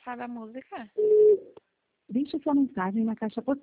Fala a música. Deixe sua mensagem na caixa postal.